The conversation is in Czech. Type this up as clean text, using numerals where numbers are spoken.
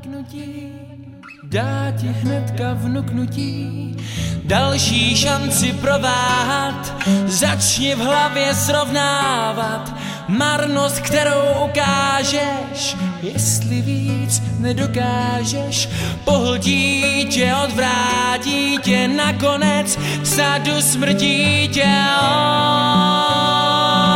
namrknutí, dá ti hnedka vnuknutí další šanci prováhat. Začni v hlavě srovnávat marnost, kterou ukážeš. Jestli víc nedokážeš, pohltí tě, odvrátí tě, nakonec sadu smrtí tě.